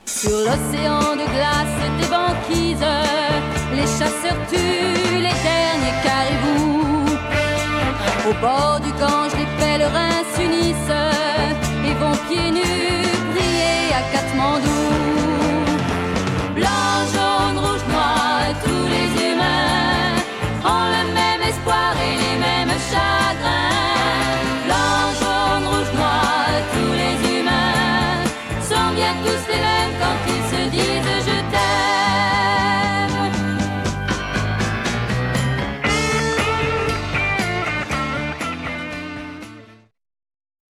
Sur l'océan de glace des banquises, les chasseurs tuent les derniers caribous. Au bord du Gange